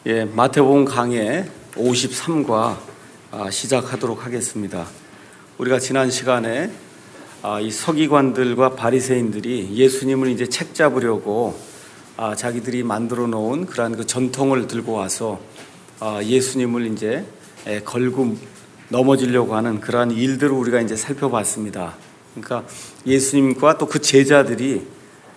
마태복음 강해 53과 시작하도록 하겠습니다. 우리가 지난 시간에 이 서기관들과 바리새인들이 예수님을 이제 책 잡으려고 자기들이 만들어 놓은 그러한 그 전통을 들고 와서 예수님을 이제 걸고 넘어지려고 하는 그러한 일들을 우리가 이제 살펴봤습니다. 그러니까 예수님과 또 그 제자들이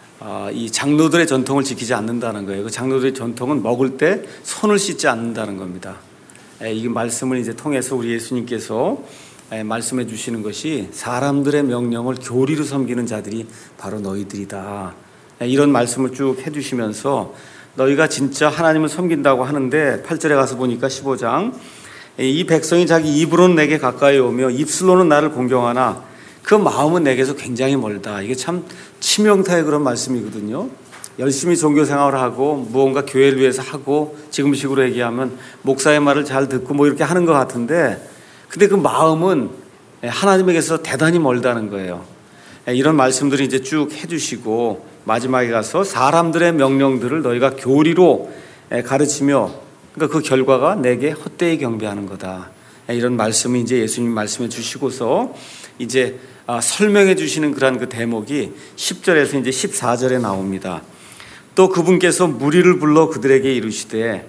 이 장로들의 전통을 지키지 않는다는 거예요. 그 장로들의 전통은 먹을 때 손을 씻지 않는다는 겁니다. 이 말씀을 이제 통해서 우리 예수님께서 말씀해 주시는 것이 사람들의 명령을 교리로 섬기는 자들이 바로 너희들이다. 이런 말씀을 쭉 해주시면서 너희가 진짜 하나님을 섬긴다고 하는데 8절에 가서 보니까 15장 이 백성이 자기 입으로는 내게 가까이 오며 입술로는 나를 공경하나 그 마음은 내게서 굉장히 멀다. 이게 참 치명타의 그런 말씀이거든요. 열심히 종교 생활을 하고 무언가 교회를 위해서 하고 지금식으로 얘기하면 목사의 말을 잘 듣고 뭐 이렇게 하는 것 같은데 근데 그 마음은 하나님에게서 대단히 멀다는 거예요. 이런 말씀들을 이제 쭉 해주시고 마지막에 가서 사람들의 명령들을 너희가 교리로 가르치며 그러니까 그 결과가 내게 헛되이 경배하는 거다. 이런 말씀을 이제 예수님 말씀해 주시고서 이제 설명해 주시는 그러한 그 대목이 10절에서 이제 14절에 나옵니다. 또 그분께서 무리를 불러 그들에게 이르시되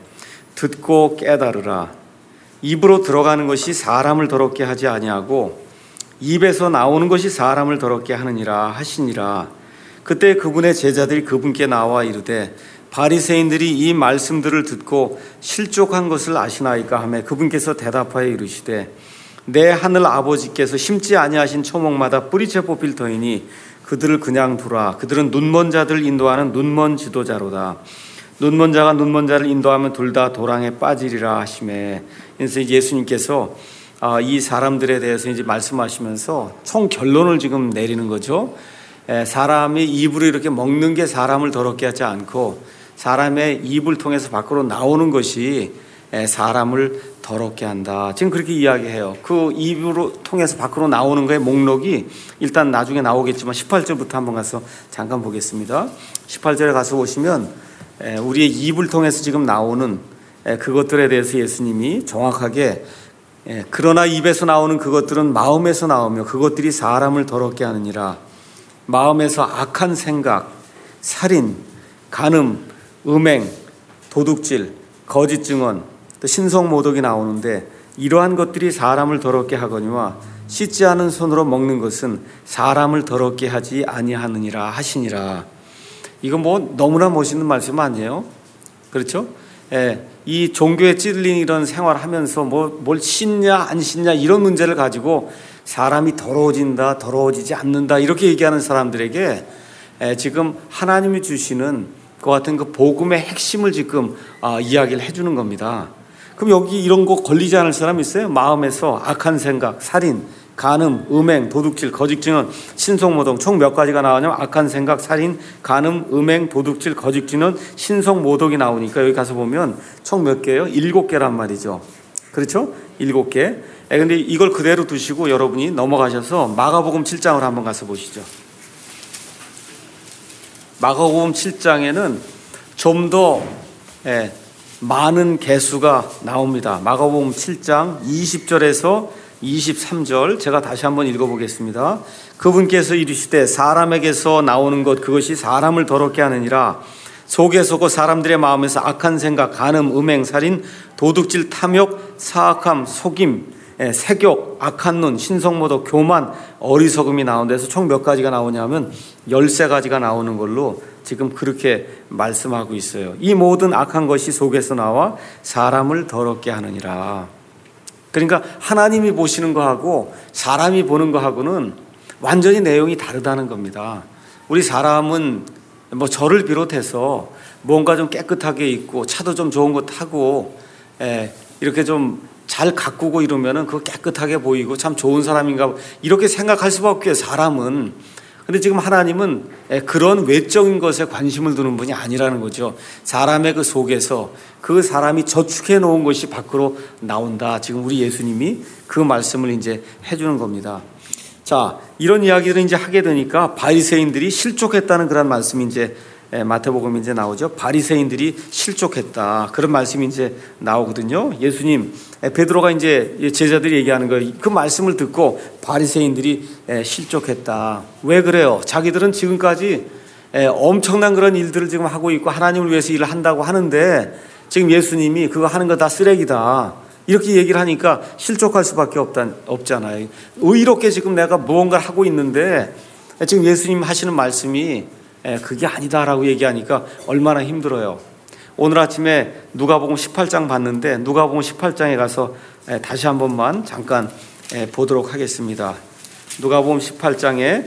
듣고 깨달으라. 입으로 들어가는 것이 사람을 더럽게 하지 아니하고 입에서 나오는 것이 사람을 더럽게 하느니라 하시니라. 그때 그분의 제자들이 그분께 나와 이르되 바리새인들이 이 말씀들을 듣고 실족한 것을 아시나이까 하며 그분께서 대답하여 이르시되 내 하늘 아버지께서 심지 아니하신 초목마다 뿌리채 뽑힐 터이니 그들을 그냥 두라. 그들은 눈먼 자들을 인도하는 눈먼 지도자로다. 눈먼 자가 눈먼 자를 인도하면 둘 다 도랑에 빠지리라 하시매. 그래서 예수님께서 이 사람들에 대해서 이제 말씀하시면서 총 결론을 지금 내리는 거죠. 사람이 입으로 이렇게 먹는 게 사람을 더럽게 하지 않고 사람의 입을 통해서 밖으로 나오는 것이 사람을 더럽게 한다. 지금 그렇게 이야기해요. 그 입으로 통해서 밖으로 나오는 거의 목록이 일단 나중에 나오겠지만 18절부터 한번 가서 잠깐 보겠습니다. 18절에 가서 보시면 우리의 입을 통해서 지금 나오는 그것들에 대해서 예수님이 정확하게 그러나 입에서 나오는 그것들은 마음에서 나오며 그것들이 사람을 더럽게 하느니라. 마음에서 악한 생각, 살인, 간음, 음행, 도둑질, 거짓 증언, 또 신성모독이 나오는데 이러한 것들이 사람을 더럽게 하거니와 씻지 않은 손으로 먹는 것은 사람을 더럽게 하지 아니하느니라 하시니라. 이거 뭐 너무나 멋있는 말씀 아니에요? 그렇죠? 이 종교에 찔린 이런 생활을 하면서 뭘 씻냐 안 씻냐 이런 문제를 가지고 사람이 더러워진다 더러워지지 않는다 이렇게 얘기하는 사람들에게 지금 하나님이 주시는 그 같은 그 복음의 핵심을 지금 이야기를 해주는 겁니다. 그럼 여기 이런 거 걸리지 않을 사람 있어요? 마음에서 악한 생각, 살인, 간음, 음행, 도둑질, 거짓 증언, 신성모독 총 몇 가지가 나오냐면 악한 생각, 살인, 간음, 음행, 도둑질, 거짓 증언, 신성모독이 나오니까 여기 가서 보면 총 몇 개예요? 7개란 말이죠. 그렇죠? 7개. 근데 이걸 그대로 두시고 여러분이 넘어가셔서 마가복음 7장을 한번 가서 보시죠. 마가복음 7장에는 좀 더 많은 개수가 나옵니다. 마가복음 7장 20절에서 23절 제가 다시 한번 읽어보겠습니다. 그분께서 이르시되 사람에게서 나오는 것 그것이 사람을 더럽게 하느니라. 속에서 그 사람들의 마음에서 악한 생각, 간음, 음행, 살인, 도둑질, 탐욕, 사악함, 속임, 색욕, 악한 눈, 신성모독, 교만, 어리석음이 나오는 데서 총 몇 가지가 나오냐면 13가지가 나오는 걸로 지금 그렇게 말씀하고 있어요. 이 모든 악한 것이 속에서 나와 사람을 더럽게 하느니라. 그러니까 하나님이 보시는 거하고 사람이 보는 거하고는 완전히 내용이 다르다는 겁니다. 우리 사람은 뭐 저를 비롯해서 뭔가 좀 깨끗하게 입고 차도 좀 좋은 거 타고 이렇게 좀 잘 가꾸고 이러면은 그거 깨끗하게 보이고 참 좋은 사람인가 이렇게 생각할 수밖에 사람은. 근데 지금 하나님은 그런 외적인 것에 관심을 두는 분이 아니라는 거죠. 사람의 그 속에서 그 사람이 저축해 놓은 것이 밖으로 나온다. 지금 우리 예수님이 그 말씀을 이제 해주는 겁니다. 자, 이런 이야기를 이제 하게 되니까 바리새인들이 실족했다는 그런 말씀이 이제 마태복음 이제 나오죠. 바리새인들이 실족했다. 그런 말씀이 이제 나오거든요. 예수님, 베드로가 이제 제자들이 얘기하는 거예요. 그 말씀을 듣고 바리새인들이 실족했다. 왜 그래요? 자기들은 지금까지 엄청난 그런 일들을 지금 하고 있고 하나님을 위해서 일을 한다고 하는데 지금 예수님이 그거 하는 거 다 쓰레기다. 이렇게 얘기를 하니까 실족할 수밖에 없잖아요. 의롭게 지금 내가 무언가를 하고 있는데 지금 예수님 하시는 말씀이 그게 아니다라고 얘기하니까 얼마나 힘들어요. 오늘 아침에 누가복음 18장 봤는데 누가복음 18장에 가서 다시 한 번만 잠깐 보도록 하겠습니다. 누가복음 18장에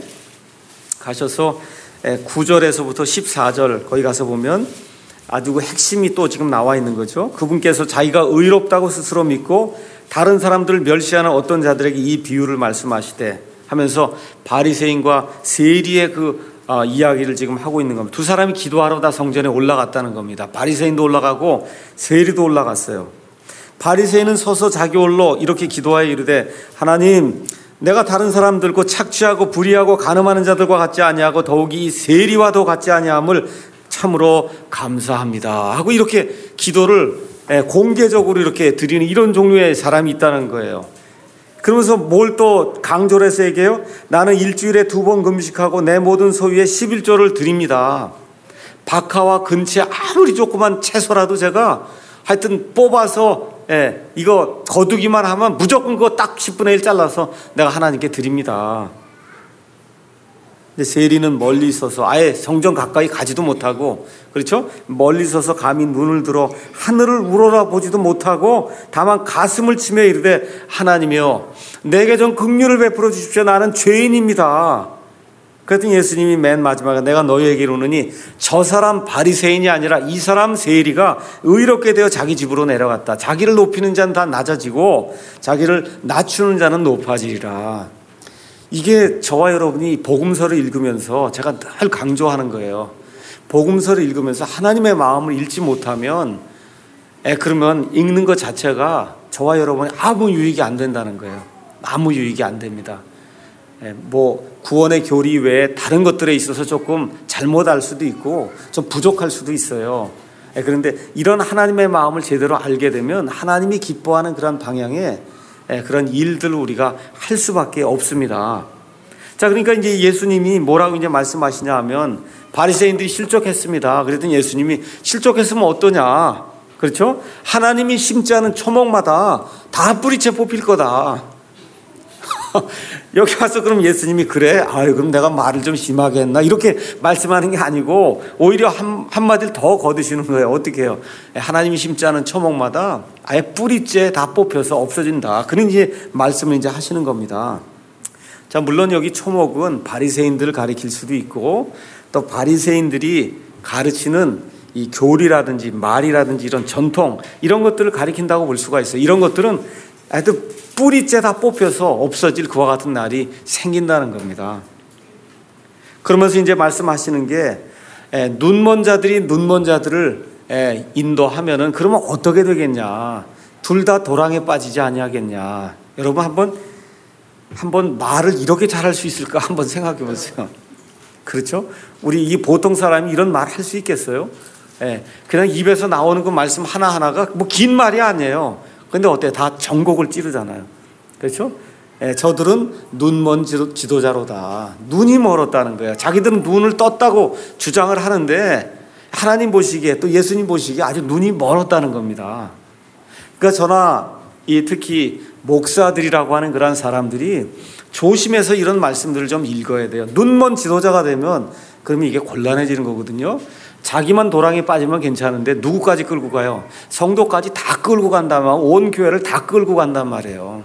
가셔서 9절에서부터 14절 거기 가서 보면 아주 그 핵심이 또 지금 나와 있는 거죠. 그분께서 자기가 의롭다고 스스로 믿고 다른 사람들을 멸시하는 어떤 자들에게 이 비유를 말씀하시되 하면서 바리새인과 세리의 이야기를 지금 하고 있는 겁니다. 두 사람이 기도하러 다 성전에 올라갔다는 겁니다. 바리새인도 올라가고 세리도 올라갔어요. 바리새인은 서서 자기 홀로 이렇게 기도하여 이르되 하나님, 내가 다른 사람들과 착취하고 불의하고 간음하는 자들과 같지 아니하고 더욱이 이 세리와도 같지 아니함을 참으로 감사합니다 하고 이렇게 기도를 공개적으로 이렇게 드리는 이런 종류의 사람이 있다는 거예요. 그러면서 뭘 또 강조를 해서 얘기해요? 나는 일주일에 2번 금식하고 내 모든 소유의 11조를 드립니다. 박하와 근치 아무리 조그만 채소라도 제가 하여튼 뽑아서 이거 거두기만 하면 무조건 그거 딱 10분의 1 잘라서 내가 하나님께 드립니다. 근데 세리는 멀리 있어서 아예 성전 가까이 가지도 못하고, 그렇죠? 멀리 있어서 감히 눈을 들어 하늘을 우러러 보지도 못하고 다만 가슴을 치며 이르되 하나님이여 내게 좀 긍휼을 베풀어 주십시오. 나는 죄인입니다. 그랬더니 예수님이 맨 마지막에 내가 너희에게 이르노니 저 사람 바리새인이 아니라 이 사람 세리가 의롭게 되어 자기 집으로 내려갔다. 자기를 높이는 자는 다 낮아지고 자기를 낮추는 자는 높아지리라. 이게 저와 여러분이 복음서를 읽으면서 제가 늘 강조하는 거예요. 복음서를 읽으면서 하나님의 마음을 읽지 못하면 그러면 읽는 것 자체가 저와 여러분이 아무 유익이 안 된다는 거예요. 아무 유익이 안 됩니다. 뭐 구원의 교리 외에 다른 것들에 있어서 조금 잘못할 수도 있고 좀 부족할 수도 있어요. 그런데 이런 하나님의 마음을 제대로 알게 되면 하나님이 기뻐하는 그런 방향의 그런 일들을 우리가 할 수밖에 없습니다. 자, 그러니까 이제 예수님이 뭐라고 이제 말씀하시냐 하면 바리새인들이 실족했습니다. 그랬더니 예수님이 실족했으면 어떠냐? 그렇죠? 하나님이 심지 않은 초목마다 다 뿌리채 뽑힐 거다. 여기 와서 그럼 예수님이 그래? 아유, 그럼 내가 말을 좀 심하게 했나? 이렇게 말씀하는 게 아니고 오히려 한마디를 더 거두시는 거예요. 어떻게 해요? 하나님이 심지 않은 초목마다 아예 뿌리째 다 뽑혀서 없어진다. 그런 이제 말씀을 이제 하시는 겁니다. 자, 물론 여기 초목은 바리새인들을 가리킬 수도 있고 또 바리새인들이 가르치는 이 교리라든지 말이라든지 이런 전통 이런 것들을 가리킨다고 볼 수가 있어요. 이런 것들은 하여튼 뿌리째 다 뽑혀서 없어질 그와 같은 날이 생긴다는 겁니다. 그러면서 이제 말씀하시는 게 눈먼 자들이 눈먼 자들을 인도하면은 그러면 어떻게 되겠냐? 둘 다 도랑에 빠지지 아니하겠냐? 여러분 한번 말을 이렇게 잘할 수 있을까 한번 생각해 보세요. 그렇죠? 우리 이 보통 사람이 이런 말 할 수 있겠어요? 그냥 입에서 나오는 그 말씀 하나하나가 뭐 긴 말이 아니에요. 근데 어때? 다 전곡을 찌르잖아요. 그렇죠? 저들은 눈먼 지도자로다. 눈이 멀었다는 거예요. 자기들은 눈을 떴다고 주장을 하는데 하나님 보시기에 또 예수님 보시기에 아주 눈이 멀었다는 겁니다. 그러니까 저나 특히 목사들이라고 하는 그런 사람들이 조심해서 이런 말씀들을 좀 읽어야 돼요. 눈먼 지도자가 되면 그러면 이게 곤란해지는 거거든요. 자기만 도랑에 빠지면 괜찮은데 누구까지 끌고 가요? 성도까지 다 끌고 간다면 온 교회를 다 끌고 간단 말이에요.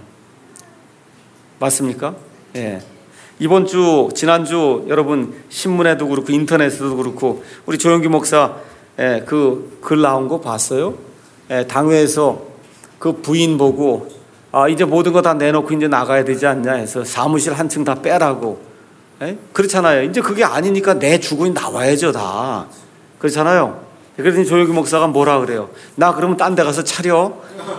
맞습니까? 예. 이번 주, 지난주 여러분 신문에도 그렇고 인터넷에도 그렇고 우리 조영기 목사 그 글 나온 거 봤어요? 당회에서 그 부인 보고 이제 모든 거 다 내놓고 이제 나가야 되지 않냐 해서 사무실 한 층 다 빼라고. 그렇잖아요. 이제 그게 아니니까 내 주거니 나와야죠 다. 그렇잖아요. 그랬더니 조영기 목사가 뭐라 그래요? 나 그러면 딴 데 가서 차려.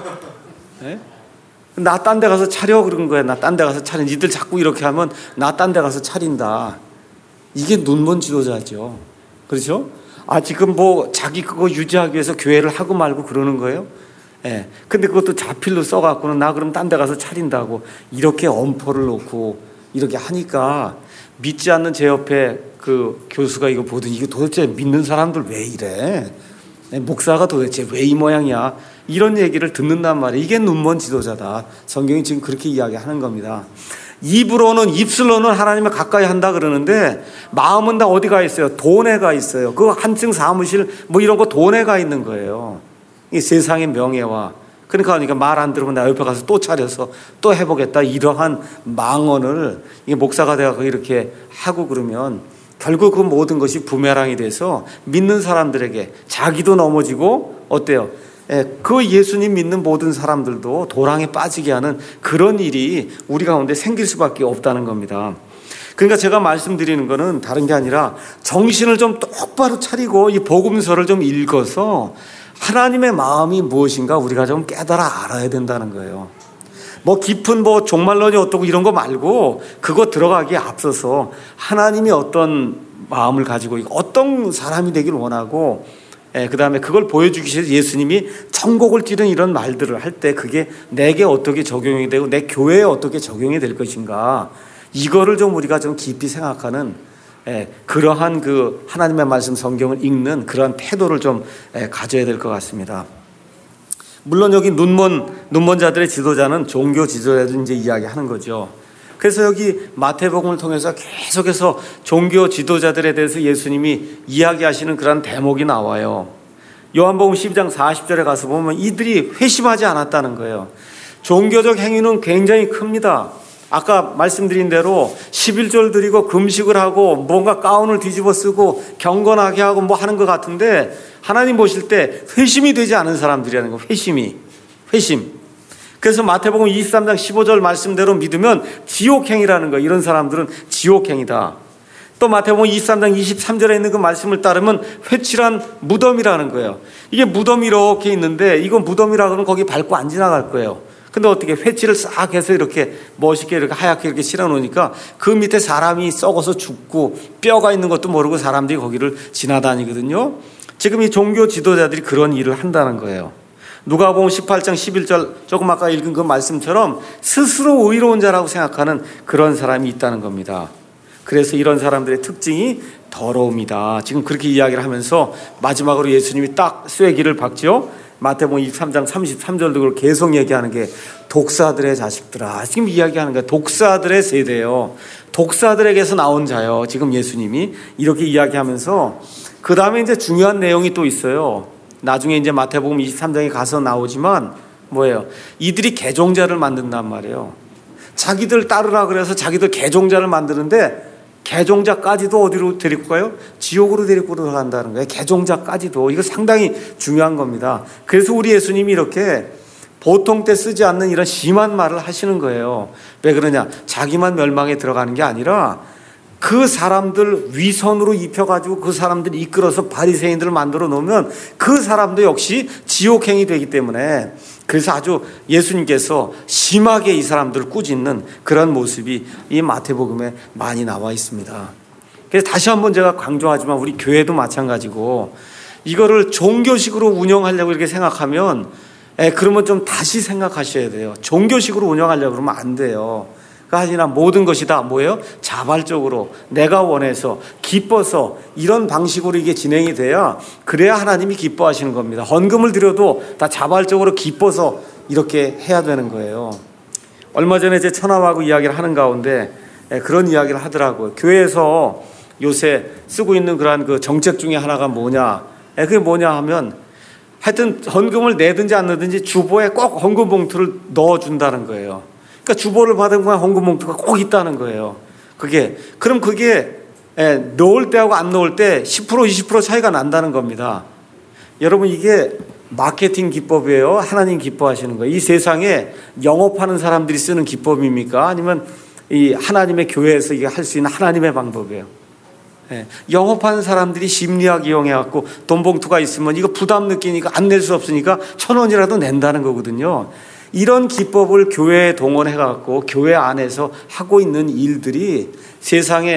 나 딴 데 가서 차려 그런 거야. 나 딴 데 가서 차려. 니들 자꾸 이렇게 하면 나 딴 데 가서 차린다. 이게 눈먼 지도자죠. 그렇죠? 지금 뭐 자기 그거 유지하기 위해서 교회를 하고 말고 그러는 거예요? 예. 근데 그것도 자필로 써갖고는 나 그럼 딴 데 가서 차린다고 이렇게 엄포를 놓고 이렇게 하니까 믿지 않는 제 옆에 그 교수가 이거 보더니 이거 도대체 믿는 사람들 왜 이래? 목사가 도대체 왜 이 모양이야? 이런 얘기를 듣는단 말이에요. 이게 눈먼 지도자다. 성경이 지금 그렇게 이야기하는 겁니다. 입으로는 입술로는 하나님을 가까이 한다 그러는데 마음은 다 어디 가 있어요? 돈에 가 있어요. 그 한층 사무실 뭐 이런 거 돈에 가 있는 거예요. 이 세상의 명예와 그러니까 말 안 들으면 나 옆에 가서 또 차려서 또 해보겠다 이러한 망언을 이게 목사가 돼서 이렇게 하고 그러면 결국 그 모든 것이 부메랑이 돼서 믿는 사람들에게 자기도 넘어지고 어때요? 그 예수님 믿는 모든 사람들도 도랑에 빠지게 하는 그런 일이 우리 가운데 생길 수밖에 없다는 겁니다. 그러니까 제가 말씀드리는 거는 다른 게 아니라 정신을 좀 똑바로 차리고 이 복음서를 좀 읽어서 하나님의 마음이 무엇인가 우리가 좀 깨달아 알아야 된다는 거예요. 뭐 깊은 뭐 종말론이 어떻고 이런 거 말고 그거 들어가기에 앞서서 하나님이 어떤 마음을 가지고 어떤 사람이 되길 원하고 그 다음에 그걸 보여주기 위해서 예수님이 천국을 찌른 이런 말들을 할 때 그게 내게 어떻게 적용이 되고 내 교회에 어떻게 적용이 될 것인가 이거를 좀 우리가 좀 깊이 생각하는 그러한 그 하나님의 말씀 성경을 읽는 그러한 태도를 좀 가져야 될 것 같습니다. 물론 여기 눈먼 자들의 지도자는 종교 지도자들 이제 이야기하는 거죠. 그래서 여기 마태복음을 통해서 계속해서 종교 지도자들에 대해서 예수님이 이야기하시는 그런 대목이 나와요. 요한복음 12장 40절에 가서 보면 이들이 회심하지 않았다는 거예요. 종교적 행위는 굉장히 큽니다. 아까 말씀드린 대로 11절 드리고 금식을 하고 뭔가 가운을 뒤집어 쓰고 경건하게 하고 뭐 하는 것 같은데 하나님 보실 때 회심이 되지 않은 사람들이라는 거예요. 회심. 그래서 마태복음 23장 15절 말씀대로 믿으면 지옥행이라는 거예요. 이런 사람들은 지옥행이다. 또 마태복음 23장 23절에 있는 그 말씀을 따르면 회칠한 무덤이라는 거예요. 이게 무덤이 이렇게 있는데 이건 무덤이라 그러면 거기 밟고 안 지나갈 거예요. 근데 어떻게 회칠을 싹 해서 이렇게 멋있게 이렇게 하얗게 이렇게 칠해 놓으니까 그 밑에 사람이 썩어서 죽고 뼈가 있는 것도 모르고 사람들이 거기를 지나다니거든요. 지금 이 종교 지도자들이 그런 일을 한다는 거예요. 누가복음 18장 11절 조금 아까 읽은 그 말씀처럼 스스로 의로운 자라고 생각하는 그런 사람이 있다는 겁니다. 그래서 이런 사람들의 특징이 더러움이다. 지금 그렇게 이야기를 하면서 마지막으로 예수님이 딱 쐐기를 박죠. 마태복음 23장 33절도 그걸 계속 얘기하는 게 독사들의 자식들아. 지금 이야기하는 거예요. 독사들의 세대요. 독사들에게서 나온 자요. 지금 예수님이 이렇게 이야기하면서 그 다음에 이제 중요한 내용이 또 있어요. 나중에 이제 마태복음 23장에 가서 나오지만 뭐예요? 이들이 개종자를 만든단 말이에요. 자기들 따르라 그래서 자기들 개종자를 만드는데 개종자까지도 어디로 데리고 가요? 지옥으로 데리고 들어간다는 거예요. 개종자까지도. 이거 상당히 중요한 겁니다. 그래서 우리 예수님이 이렇게 보통 때 쓰지 않는 이런 심한 말을 하시는 거예요. 왜 그러냐? 자기만 멸망에 들어가는 게 아니라 그 사람들 위선으로 입혀가지고 그 사람들 이끌어서 바리새인들을 만들어 놓으면 그 사람도 역시 지옥행이 되기 때문에 그래서 아주 예수님께서 심하게 이 사람들을 꾸짖는 그런 모습이 이 마태복음에 많이 나와 있습니다. 그래서 다시 한번 제가 강조하지만 우리 교회도 마찬가지고 이거를 종교식으로 운영하려고 이렇게 생각하면 그러면 좀 다시 생각하셔야 돼요. 종교식으로 운영하려고 그러면 안 돼요. 하지나 모든 것이 다 뭐예요? 자발적으로 내가 원해서 기뻐서 이런 방식으로 이게 진행이 돼야 그래야 하나님이 기뻐하시는 겁니다. 헌금을 드려도 다 자발적으로 기뻐서 이렇게 해야 되는 거예요. 얼마 전에 제 처남하고 이야기를 하는 가운데 그런 이야기를 하더라고요. 교회에서 요새 쓰고 있는 그러한 그 정책 중에 하나가 뭐냐? 그게 뭐냐 하면 하여튼 헌금을 내든지 안 내든지 주보에 꼭 헌금 봉투를 넣어준다는 거예요. 그러니까 주보를 받은 거야 헌금 봉투가 꼭 있다는 거예요. 그럼 그게 넣을 때하고 안 넣을 때 10% 20% 차이가 난다는 겁니다. 여러분 이게 마케팅 기법이에요? 하나님 기뻐하시는 거예요? 이 세상에 영업하는 사람들이 쓰는 기법입니까? 아니면 이 하나님의 교회에서 이게 할 수 있는 하나님의 방법이에요? 영업하는 사람들이 심리학 이용해갖고 돈 봉투가 있으면 이거 부담 느끼니까 안 낼 수 없으니까 1,000원이라도 낸다는 거거든요. 이런 기법을 교회에 동원해갖고 교회 안에서 하고 있는 일들이 세상에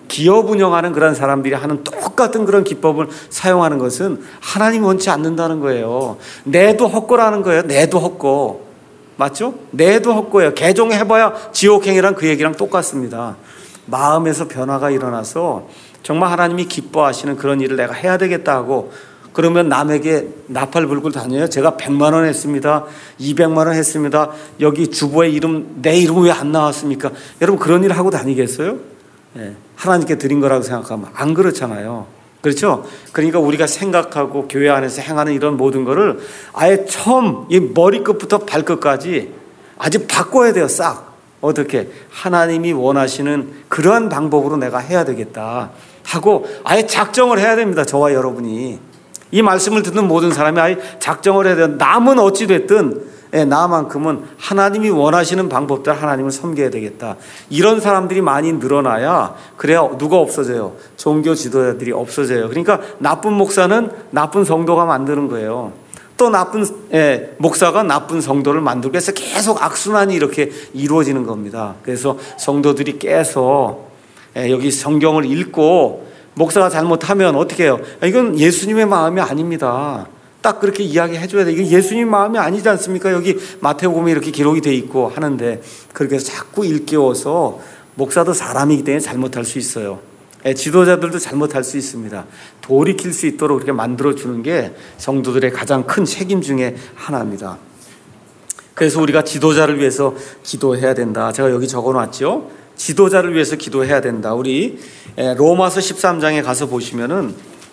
기업 운영하는 그런 사람들이 하는 똑같은 그런 기법을 사용하는 것은 하나님이 원치 않는다는 거예요. 내도 헛거라는 거예요. 내도 헛거. 맞죠? 내도 헛거예요. 개종해봐야 지옥행이란 그 얘기랑 똑같습니다. 마음에서 변화가 일어나서 정말 하나님이 기뻐하시는 그런 일을 내가 해야 되겠다 하고, 그러면 남에게 나팔 불고 다녀요. 제가 100만 원 했습니다. 200만 원 했습니다. 여기 주보에 이름, 내 이름 왜 안 나왔습니까? 여러분 그런 일 하고 다니겠어요? 하나님께 드린 거라고 생각하면 안 그렇잖아요. 그렇죠? 그러니까 우리가 생각하고 교회 안에서 행하는 이런 모든 거를 아예 처음 이 머리끝부터 발끝까지 아주 바꿔야 돼요. 싹. 어떻게? 하나님이 원하시는 그러한 방법으로 내가 해야 되겠다 하고 아예 작정을 해야 됩니다. 저와 여러분이. 이 말씀을 듣는 모든 사람이 아예 작정을 해야 돼요. 남은 어찌 됐든 나만큼은 하나님이 원하시는 방법대로 하나님을 섬겨야 되겠다. 이런 사람들이 많이 늘어나야 그래야 누가 없어져요? 종교 지도자들이 없어져요. 그러니까 나쁜 목사는 나쁜 성도가 만드는 거예요. 또 나쁜 목사가 나쁜 성도를 만들고 해서 계속 악순환이 이렇게 이루어지는 겁니다. 그래서 성도들이 깨서 여기 성경을 읽고 목사가 잘못하면 어떻게 해요? 이건 예수님의 마음이 아닙니다. 딱 그렇게 이야기해 줘야 돼. 이게 예수님 마음이 아니지 않습니까? 여기 마태복음에 이렇게 기록이 돼 있고 하는데, 그렇게 해서 자꾸 일깨워서 목사도 사람이기 때문에 잘못할 수 있어요. 지도자들도 잘못할 수 있습니다. 돌이킬 수 있도록 그렇게 만들어주는 게 성도들의 가장 큰 책임 중에 하나입니다. 그래서 우리가 지도자를 위해서 기도해야 된다. 제가 여기 적어놨죠. 지도자를 위해서 기도해야 된다. 우리 로마서 13장에 가서 보시면은,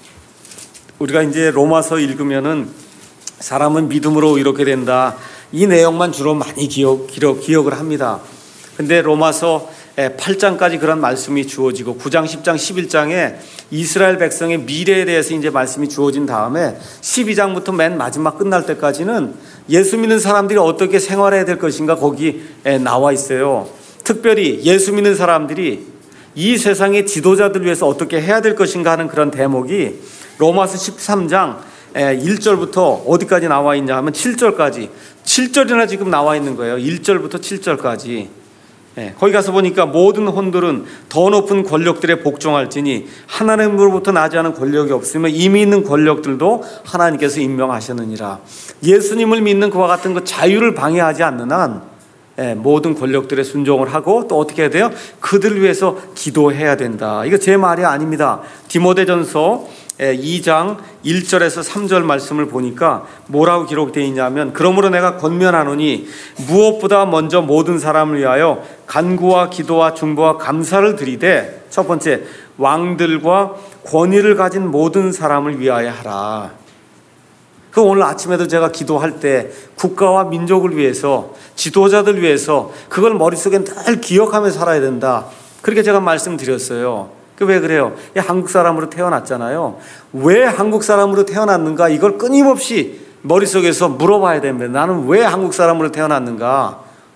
우리가 이제 로마서 읽으면은 사람은 믿음으로 이렇게 된다. 이 내용만 주로 많이 기억을 합니다. 근데 로마서 8장까지 그런 말씀이 주어지고 9장, 10장, 11장에 이스라엘 백성의 미래에 대해서 이제 말씀이 주어진 다음에 12장부터 맨 마지막 끝날 때까지는 예수 믿는 사람들이 어떻게 생활해야 될 것인가 거기 나와 있어요. 특별히 예수 믿는 사람들이 이 세상의 지도자들 위해서 어떻게 해야 될 것인가 하는 그런 대목이 로마서 13장 1절부터 어디까지 나와 있냐 하면 7절까지, 7절이나 지금 나와 있는 거예요. 1절부터 7절까지. 거기 가서 보니까 모든 혼들은 더 높은 권력들에 복종할지니 하나님으로부터 나지 않은 권력이 없으며 이미 있는 권력들도 하나님께서 임명하셨느니라. 예수님을 믿는 그와 같은 그 자유를 방해하지 않는 한 모든 권력들의 순종을 하고, 또 어떻게 해야 돼요? 그들을 위해서 기도해야 된다. 이거 제 말이 아닙니다. 디모데전서 2장 1절에서 3절 말씀을 보니까 뭐라고 기록되어 있냐면, 그러므로 내가 권면하노니 무엇보다 먼저 모든 사람을 위하여 간구와 기도와 중보와 감사를 드리되, 첫 번째 왕들과 권위를 가진 모든 사람을 위하여 하라. 그 오늘 아침에도 제가 기도할 때 국가와 민족을 위해서, 지도자들 위해서 그걸 머릿속에 늘 기억하며 살아야 된다. 그렇게 제가 말씀드렸어요. 왜 그래요? 한국 사람으로 태어났잖아요. 왜 한국 사람으로 태어났는가? 이걸 끊임없이 머릿속에서 물어봐야 됩니다. 나는 왜 한국 사람으로 태어났는가?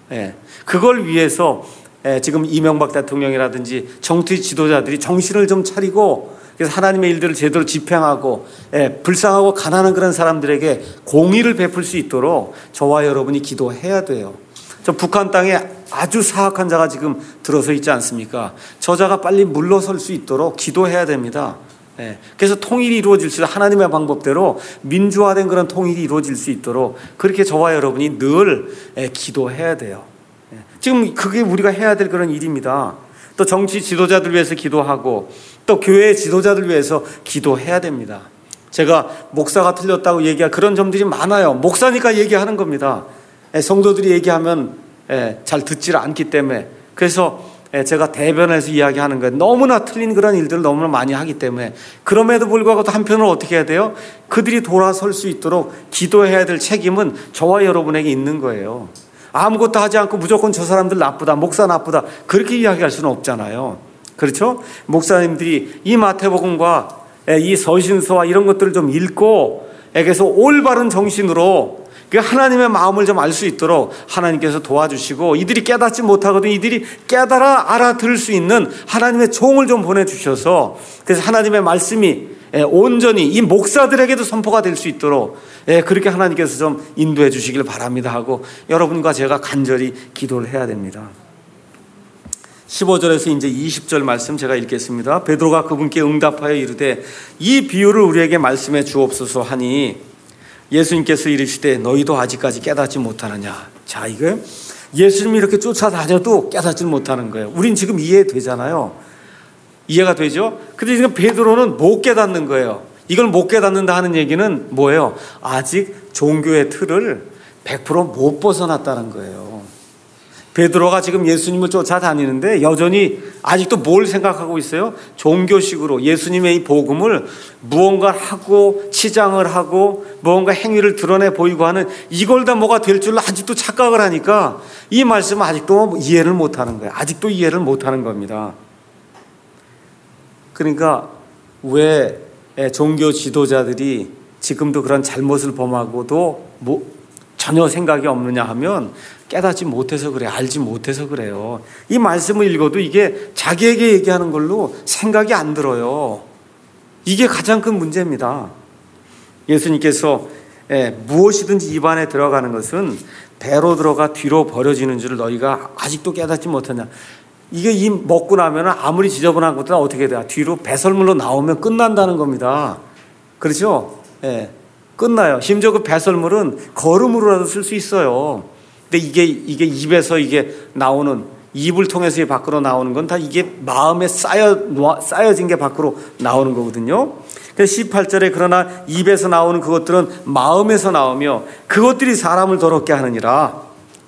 그걸 위해서 지금 이명박 대통령이라든지 정치 지도자들이 정신을 좀 차리고, 그래서 하나님의 일들을 제대로 집행하고 불쌍하고 가난한 그런 사람들에게 공의를 베풀 수 있도록 저와 여러분이 기도해야 돼요. 저 북한 땅에 아주 사악한 자가 지금 들어서 있지 않습니까? 저 자가 빨리 물러설 수 있도록 기도해야 됩니다. 그래서 통일이 이루어질 수 있도록, 하나님의 방법대로 민주화된 그런 통일이 이루어질 수 있도록 그렇게 저와 여러분이 늘 기도해야 돼요. 지금 그게 우리가 해야 될 그런 일입니다. 또 정치 지도자들 위해서 기도하고, 또 교회 지도자들 위해서 기도해야 됩니다. 제가 목사가 틀렸다고 얘기할 그런 점들이 많아요. 목사니까 얘기하는 겁니다. 성도들이 얘기하면 잘 듣지를 않기 때문에. 그래서 제가 대변해서 이야기하는 거예요. 너무나 틀린 그런 일들을 너무나 많이 하기 때문에. 그럼에도 불구하고 또 한편으로 어떻게 해야 돼요? 그들이 돌아설 수 있도록 기도해야 될 책임은 저와 여러분에게 있는 거예요. 아무것도 하지 않고 무조건 저 사람들 나쁘다, 목사 나쁘다, 그렇게 이야기할 수는 없잖아요. 그렇죠? 목사님들이 이 마태복음과 이 서신서와 이런 것들을 좀 읽고, 그래서 올바른 정신으로 하나님의 마음을 좀 알 수 있도록 하나님께서 도와주시고, 이들이 깨닫지 못하거든 이들이 깨달아 알아들을 수 있는 하나님의 종을 좀 보내주셔서, 그래서 하나님의 말씀이 온전히 이 목사들에게도 선포가 될 수 있도록 그렇게 하나님께서 좀 인도해 주시길 바랍니다 하고 여러분과 제가 간절히 기도를 해야 됩니다. 15절에서 이제 20절 말씀 제가 읽겠습니다. 베드로가 그분께 응답하여 이르되 이 비유를 우리에게 말씀해 주옵소서 하니 예수님께서 이르시되 너희도 아직까지 깨닫지 못하느냐. 자, 이거 예수님이 이렇게 쫓아다녀도 깨닫지 못하는 거예요. 우린 지금 이해되잖아요. 이해가 되죠? 근데 지금 베드로는 못 깨닫는 거예요. 이걸 못 깨닫는다 하는 얘기는 뭐예요? 아직 종교의 틀을 100% 못 벗어났다는 거예요. 베드로가 지금 예수님을 쫓아다니는데 여전히 아직도 뭘 생각하고 있어요? 종교식으로 예수님의 이 복음을 무언가를 하고 치장을 하고 무언가 행위를 드러내 보이고 하는 이걸 다 뭐가 될 줄로 아직도 착각을 하니까 이 말씀은 아직도 이해를 못하는 거예요. 아직도 이해를 못하는 겁니다. 그러니까 왜 종교 지도자들이 지금도 그런 잘못을 범하고도 전혀 생각이 없느냐 하면 깨닫지 못해서 그래요. 알지 못해서 그래요. 이 말씀을 읽어도 이게 자기에게 얘기하는 걸로 생각이 안 들어요. 이게 가장 큰 문제입니다. 예수님께서 무엇이든지 입안에 들어가는 것은 배로 들어가 뒤로 버려지는 줄을 너희가 아직도 깨닫지 못하냐. 이게 먹고 나면 아무리 지저분한 것도 어떻게 돼요? 뒤로 배설물로 나오면 끝난다는 겁니다. 그렇죠? 끝나요. 심지어 그 배설물은 거름으로라도 쓸 수 있어요. 근데 이게 입에서 이게 나오는, 입을 통해서 밖으로 나오는 건 다 이게 마음에 쌓여진 게 밖으로 나오는 거거든요. 그래서 18절에 그러나 입에서 나오는 그것들은 마음에서 나오며 그것들이 사람을 더럽게 하느니라.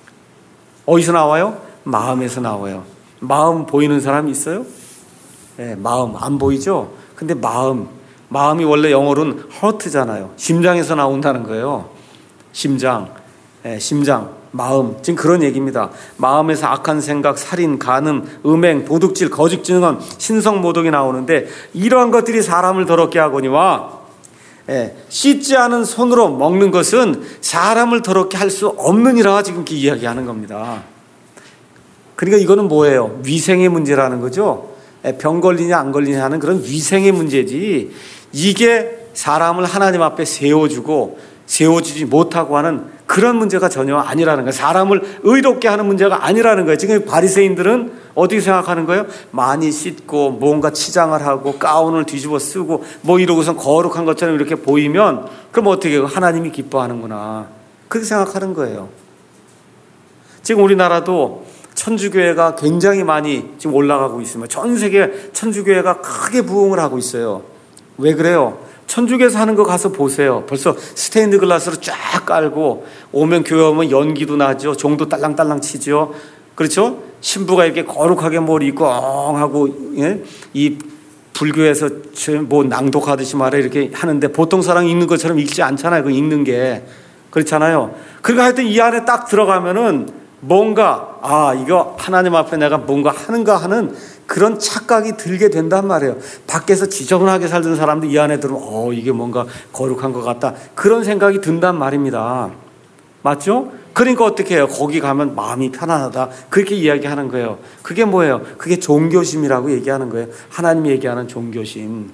어디서 나와요? 마음에서 나와요. 마음 보이는 사람이 있어요? 마음 안 보이죠? 근데 마음이 원래 영어로는 heart잖아요. 심장에서 나온다는 거예요. 심장, 마음. 지금 그런 얘기입니다. 마음에서 악한 생각, 살인, 간음, 음행, 도둑질, 거짓 증언, 신성모독이 나오는데 이러한 것들이 사람을 더럽게 하거니와 씻지 않은 손으로 먹는 것은 사람을 더럽게 할 수 없느니라 지금 이렇게 이야기하는 겁니다. 그러니까 이거는 뭐예요? 위생의 문제라는 거죠. 병 걸리냐 안 걸리냐 하는 그런 위생의 문제지, 이게 사람을 하나님 앞에 세워주지 못하고 하는 그런 문제가 전혀 아니라는 거예요. 사람을 의롭게 하는 문제가 아니라는 거예요. 지금 바리새인들은 어떻게 생각하는 거예요? 많이 씻고 뭔가 치장을 하고 가운을 뒤집어 쓰고 뭐 이러고선 거룩한 것처럼 이렇게 보이면 그럼 어떻게 해요? 하나님이 기뻐하는구나, 그렇게 생각하는 거예요. 지금 우리나라도 천주교회가 굉장히 많이 지금 올라가고 있습니다. 전 세계 천주교회가 크게 부흥을 하고 있어요. 왜 그래요? 천주교에서 하는 거 가서 보세요. 벌써 스테인드 글라스로 쫙 깔고 오면 교회 오면 연기도 나죠. 종도 딸랑딸랑 치죠. 그렇죠? 신부가 이렇게 거룩하게 머리 입고 하고 이 불교에서 뭐 낭독하듯이 말해 이렇게 하는데 보통 사람 읽는 것처럼 읽지 않잖아요. 그 읽는 게 그렇잖아요. 그러니까 하여튼 이 안에 딱 들어가면은 뭔가 이거 하나님 앞에 내가 뭔가 하는가 하는 그런 착각이 들게 된단 말이에요. 밖에서 지저분하게 살던 사람도 이 안에 들으면 이게 뭔가 거룩한 것 같다, 그런 생각이 든단 말입니다. 맞죠? 그러니까 어떻게 해요? 거기 가면 마음이 편안하다, 그렇게 이야기하는 거예요. 그게 뭐예요? 그게 종교심이라고 얘기하는 거예요. 하나님이 얘기하는 종교심.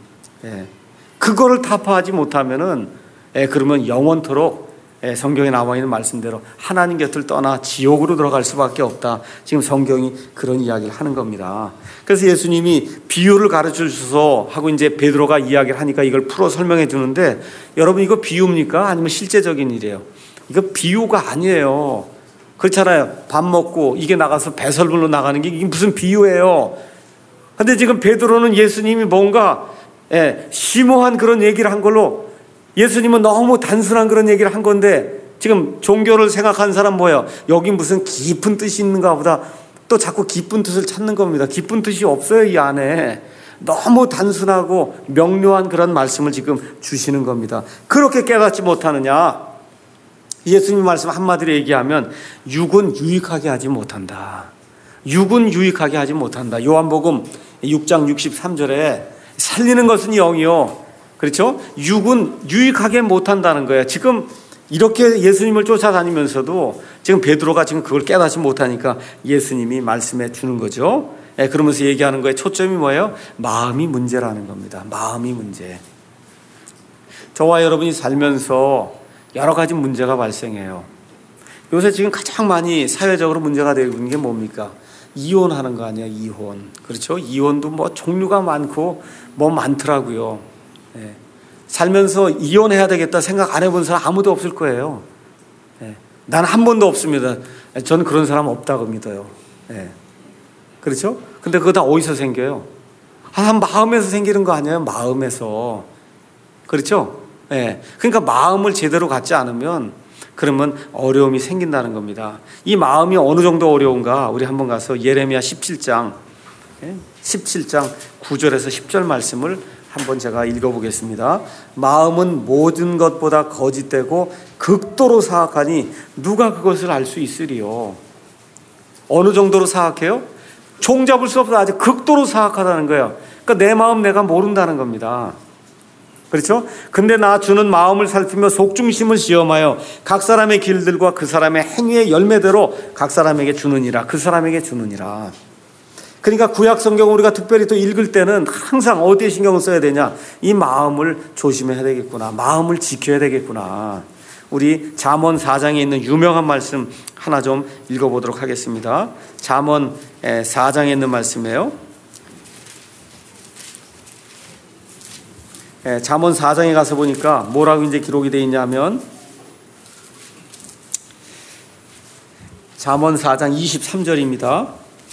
그거를 타파하지 못하면은 그러면 영원토록 성경에 나와 있는 말씀대로 하나님 곁을 떠나 지옥으로 들어갈 수밖에 없다. 지금 성경이 그런 이야기를 하는 겁니다. 그래서 예수님이 비유를 가르쳐 주셔서 하고 이제 베드로가 이야기를 하니까 이걸 풀어 설명해 주는데, 여러분 이거 비유입니까? 아니면 실제적인 일이에요? 이거 비유가 아니에요. 그렇잖아요. 밥 먹고 이게 나가서 배설물로 나가는 게 이게 무슨 비유예요? 근데 지금 베드로는 예수님이 뭔가 심오한 그런 얘기를 한 걸로, 예수님은 너무 단순한 그런 얘기를 한 건데 지금 종교를 생각하는 사람 뭐예요? 여기 무슨 깊은 뜻이 있는가 보다 또 자꾸 깊은 뜻을 찾는 겁니다. 깊은 뜻이 없어요. 이 안에 너무 단순하고 명료한 그런 말씀을 지금 주시는 겁니다. 그렇게 깨닫지 못하느냐? 예수님 말씀 한마디로 얘기하면 육은 유익하게 하지 못한다. 육은 유익하게 하지 못한다. 요한복음 6장 63절에 살리는 것은 영이요, 그렇죠? 육은 유익하게 못한다는 거예요. 지금 이렇게 예수님을 쫓아다니면서도 지금 베드로가 지금 그걸 깨닫지 못하니까 예수님이 말씀해 주는 거죠. 그러면서 얘기하는 거에 초점이 뭐예요? 마음이 문제라는 겁니다. 마음이 문제. 저와 여러분이 살면서 여러 가지 문제가 발생해요. 요새 지금 가장 많이 사회적으로 문제가 되고 있는 게 뭡니까? 이혼하는 거 아니야, 이혼. 그렇죠? 이혼도 뭐 종류가 많고 뭐 많더라고요. 예. 살면서 이혼해야 되겠다 생각 안 해본 사람 아무도 없을 거예요. 예. 난 한 번도 없습니다. 저는 그런 사람 없다고 믿어요. 예. 그렇죠? 근데 그거 다 어디서 생겨요? 한 마음에서 생기는 거 아니에요? 마음에서. 그렇죠? 예. 그러니까 마음을 제대로 갖지 않으면 그러면 어려움이 생긴다는 겁니다. 이 마음이 어느 정도 어려운가? 우리 한번 가서 예레미야 17장 9절에서 10절 말씀을 한번 제가 읽어보겠습니다. 마음은 모든 것보다 거짓되고 극도로 사악하니 누가 그것을 알 수 있으리요. 어느 정도로 사악해요? 종잡을 수 없어. 아주 극도로 사악하다는 거예요. 그러니까 내 마음 내가 모른다는 겁니다. 그렇죠? 근데 나 주는 마음을 살피며 속중심을 시험하여 각 사람의 길들과 그 사람의 행위의 열매대로 각 사람에게 주느니라. 그 사람에게 주느니라. 그러니까 구약 성경을 우리가 특별히 또 읽을 때는 항상 어디에 신경을 써야 되냐? 이 마음을 조심해야 되겠구나. 마음을 지켜야 되겠구나. 우리 잠언 4장에 있는 유명한 말씀 하나 좀 읽어보도록 하겠습니다. 잠언 4장에 있는 말씀이에요. 잠언 4장에 가서 보니까 뭐라고 이제 기록이 되어 있냐면 잠언 4장 23절입니다.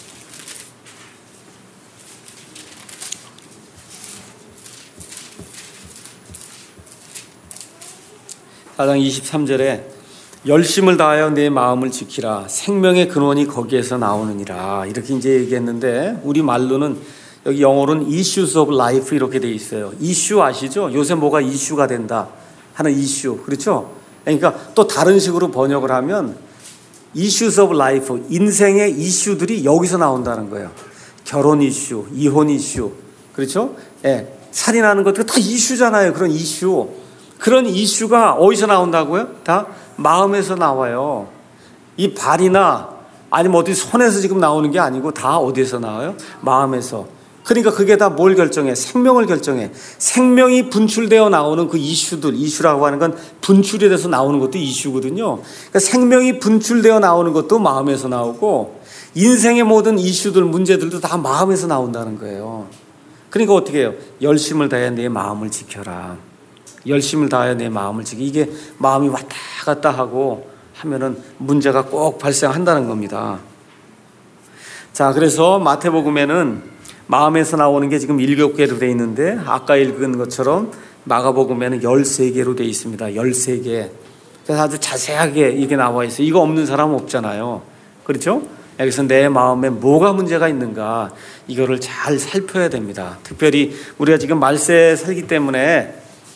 사장 23절에 열심을 다하여 내 마음을 지키라. 생명의 근원이 거기에서 나오느니라. 이렇게 이제 얘기했는데 우리 말로는 여기 영어로는 issues of life 이렇게 돼 있어요. 이슈 아시죠? 요새 뭐가 이슈가 된다 하는 이슈. 그렇죠? 그러니까 또 다른 식으로 번역을 하면 issues of life, 인생의 이슈들이 여기서 나온다는 거예요. 결혼 이슈, 이혼 이슈. 그렇죠? 예. 살인하는 것도 다 이슈잖아요. 그런 이슈. 그런 이슈가 어디서 나온다고요? 다 마음에서 나와요. 이 발이나 아니면 어디 손에서 지금 나오는 게 아니고 다 어디에서 나와요? 마음에서. 그러니까 그게 다 뭘 결정해? 생명을 결정해. 생명이 분출되어 나오는 그 이슈들, 이슈라고 하는 건 분출이 돼서 나오는 것도 이슈거든요. 그러니까 생명이 분출되어 나오는 것도 마음에서 나오고 인생의 모든 이슈들, 문제들도 다 마음에서 나온다는 거예요. 그러니까 어떻게 해요? 열심을 다해 내 마음을 지켜라. 열심을 다하여 내 마음을 지키. 이게 마음이 왔다 갔다 하고 하면은 문제가 꼭 발생한다는 겁니다. 자, 그래서 마태복음에는 마음에서 나오는 게 지금 7개로 되어 있는데 아까 읽은 것처럼 마가복음에는 13개로 되어 있습니다. 13개. 그래서 아주 자세하게 이게 나와 있어요. 이거 없는 사람은 없잖아요. 그렇죠? 여기서 내 마음에 뭐가 문제가 있는가 이거를 잘 살펴야 됩니다. 특별히 우리가 지금 말세에 살기 때문에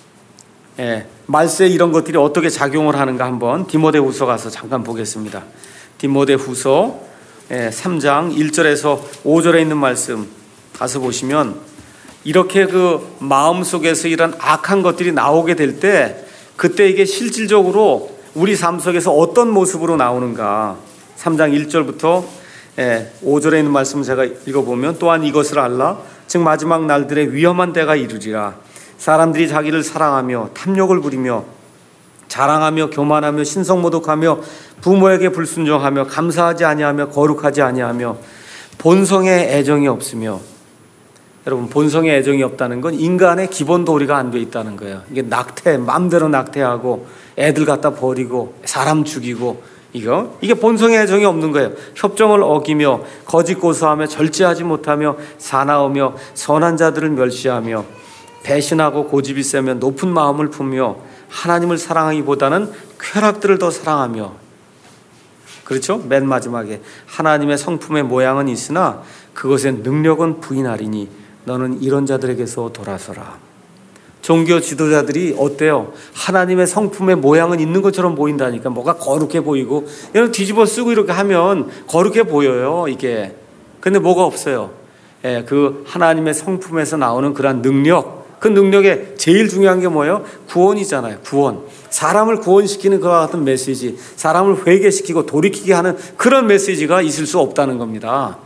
말세 이런 것들이 어떻게 작용을 하는가 한번 디모데후서 가서 잠깐 보겠습니다. 디모데후서 3장 1절에서 5절에 있는 말씀 가서 보시면 이렇게 그 마음속에서 이런 악한 것들이 나오게 될 때 그때 이게 실질적으로 우리 삶 속에서 어떤 모습으로 나오는가 3장 1절부터 5절에 있는 말씀을 제가 읽어보면 또한 이것을 알라 즉 마지막 날들에 위험한 때가 이르리라 사람들이 자기를 사랑하며 탐욕을 부리며 자랑하며 교만하며 신성모독하며 부모에게 불순종하며 감사하지 아니하며 거룩하지 아니하며 본성의 애정이 없으며 여러분 본성의 애정이 없다는 건 인간의 기본 도리가 안 돼 있다는 거예요. 이게 낙태, 마음대로 낙태하고 애들 갖다 버리고 사람 죽이고 이게 본성의 애정이 없는 거예요. 협정을 어기며 거짓 고소하며 절제하지 못하며 사나우며 선한 자들을 멸시하며 배신하고 고집이 세며 높은 마음을 품며 하나님을 사랑하기보다는 쾌락들을 더 사랑하며 그렇죠? 맨 마지막에 하나님의 성품의 모양은 있으나 그것의 능력은 부인하리니 너는 이런 자들에게서 돌아서라. 종교 지도자들이 어때요? 하나님의 성품의 모양은 있는 것처럼 보인다니까 뭐가 거룩해 보이고 이런 뒤집어 쓰고 이렇게 하면 거룩해 보여요 이게. 근데 뭐가 없어요. 그 하나님의 성품에서 나오는 그러한 능력 그 능력에 제일 중요한 게 뭐예요? 구원이잖아요. 구원. 사람을 구원시키는 그와 같은 메시지 사람을 회개시키고 돌이키게 하는 그런 메시지가 있을 수 없다는 겁니다.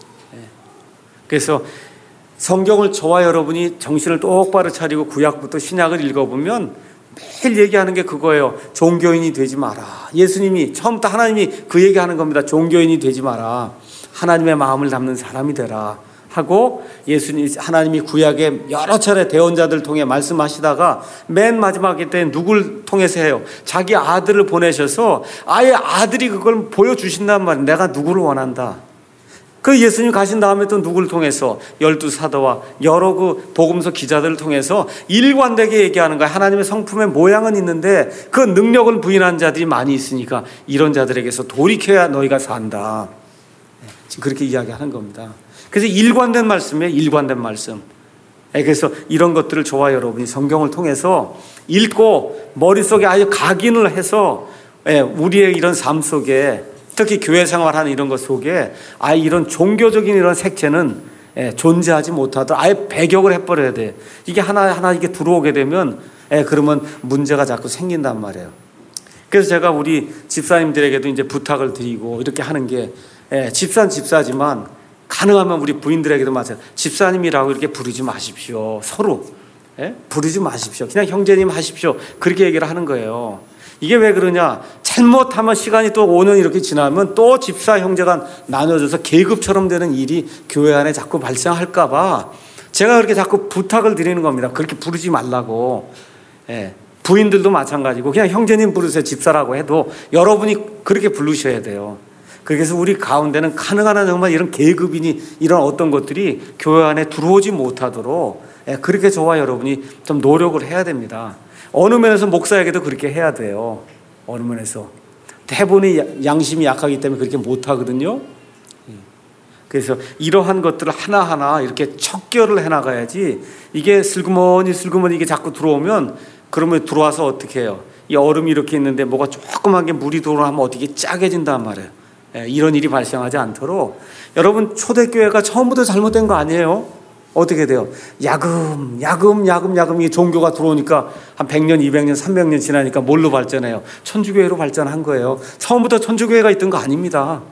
그래서 성경을 저와 여러분이 정신을 똑바로 차리고 구약부터 신약을 읽어보면 매일 얘기하는 게 그거예요. 종교인이 되지 마라. 예수님이 처음부터 하나님이 그 얘기하는 겁니다. 종교인이 되지 마라. 하나님의 마음을 담는 사람이 되라 하고 하나님이 구약에 여러 차례 대언자들 통해 말씀하시다가 맨 마지막에 때 누굴 통해서 해요? 자기 아들을 보내셔서 아예 아들이 그걸 보여주신단 말이에요. 내가 누구를 원한다. 그 예수님 가신 다음에 또 누구를 통해서 12사도와 여러 그 복음서 기자들을 통해서 일관되게 얘기하는 거야. 하나님의 성품의 모양은 있는데 그 능력을 부인한 자들이 많이 있으니까 이런 자들에게서 돌이켜야 너희가 산다. 지금 그렇게 이야기하는 겁니다. 그래서 일관된 말씀이에요. 일관된 말씀. 그래서 이런 것들을 저와 여러분이 성경을 통해서 읽고 머릿속에 아주 각인을 해서 우리의 이런 삶 속에 특히 교회 생활하는 이런 것 속에 아예 이런 종교적인 이런 색채는 존재하지 못하도록 아예 배격을 해버려야 돼. 이게 하나하나 이게 들어오게 되면 그러면 문제가 자꾸 생긴단 말이에요. 그래서 제가 우리 집사님들에게도 이제 부탁을 드리고 이렇게 하는 게 집사지만 가능하면 우리 부인들에게도 마찬가지로 집사님이라고 이렇게 부르지 마십시오. 서로 부르지 마십시오. 그냥 형제님 하십시오. 그렇게 얘기를 하는 거예요. 이게 왜 그러냐? 잘못하면 시간이 또 5년 이렇게 지나면 또 집사 형제가 나눠져서 계급처럼 되는 일이 교회 안에 자꾸 발생할까 봐 제가 그렇게 자꾸 부탁을 드리는 겁니다. 그렇게 부르지 말라고. 부인들도 마찬가지고 그냥 형제님 부르세요. 집사라고 해도 여러분이 그렇게 부르셔야 돼요. 그래서 우리 가운데는 가능한 한 정말 이런 계급이니 이런 어떤 것들이 교회 안에 들어오지 못하도록 그렇게 저와 여러분이 좀 노력을 해야 됩니다. 어느 면에서 목사에게도 그렇게 해야 돼요. 어느 면에서 대부분의 양심이 약하기 때문에 그렇게 못하거든요. 그래서 이러한 것들을 하나하나 이렇게 척결을 해나가야지 이게 슬그머니 이게 자꾸 들어오면 그러면 들어와서 어떻게 해요? 이 얼음이 이렇게 있는데 뭐가 조그맣게 물이 들어오면 어떻게 짜게진단 말이에요. 이런 일이 발생하지 않도록 여러분 초대교회가 처음부터 잘못된 거 아니에요? 어떻게 돼요? 야금 이 종교가 들어오니까 한 100년, 200년, 300년 지나니까 뭘로 발전해요? 천주교회로 발전한 거예요. 처음부터 천주교회가 있던 거 아닙니다.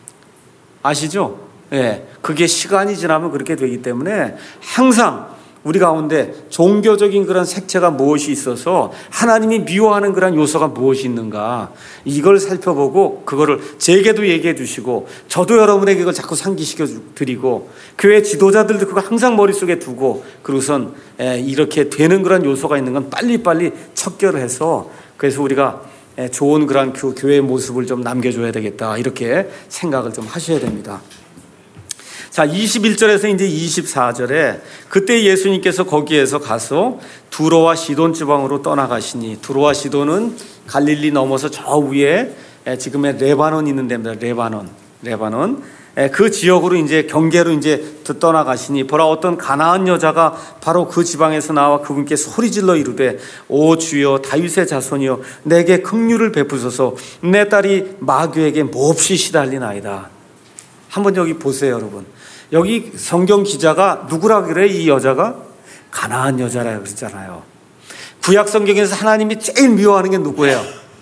아시죠? 그게 시간이 지나면 그렇게 되기 때문에 항상 우리 가운데 종교적인 그런 색채가 무엇이 있어서 하나님이 미워하는 그런 요소가 무엇이 있는가 이걸 살펴보고 그거를 제게도 얘기해 주시고 저도 여러분에게 이걸 자꾸 상기시켜 드리고 교회 지도자들도 그거 항상 머릿속에 두고 그러고선 이렇게 되는 그런 요소가 있는 건 빨리빨리 척결을 해서 그래서 우리가 좋은 그런 교회의 모습을 좀 남겨줘야 되겠다 이렇게 생각을 좀 하셔야 됩니다. 자, 21절에서 이제 24절에 그때 예수님께서 거기에서 가서 두로와 시돈 지방으로 떠나가시니 두로와 시돈은 갈릴리 넘어서 저 위에 지금의 레바논 있는 데입니다. 레바논. 그 지역으로 이제 경계로 이제 떠나가시니 보라 어떤 가나안 여자가 바로 그 지방에서 나와 그분께 소리질러 이르되 오 주여 다윗의 자손이여 내게 긍휼을 베푸소서 내 딸이 마귀에게 몹시 시달리나이다. 한번 여기 보세요, 여러분. 여기 성경 기자가 누구라 그래? 이 여자가 가나안 여자라 그랬잖아요. 구약 성경에서 하나님이 제일 미워하는 게 누구예요?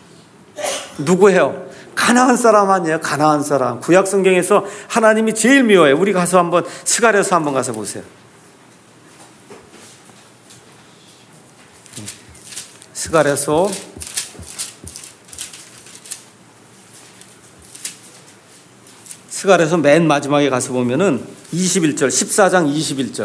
가나안 사람 아니에요? 가나안 사람. 구약 성경에서 하나님이 제일 미워해요. 우리 가서 한번 스가랴서 한번 가서 보세요. 스가랴서 맨 마지막에 가서 보면은 21절, 14장 21절.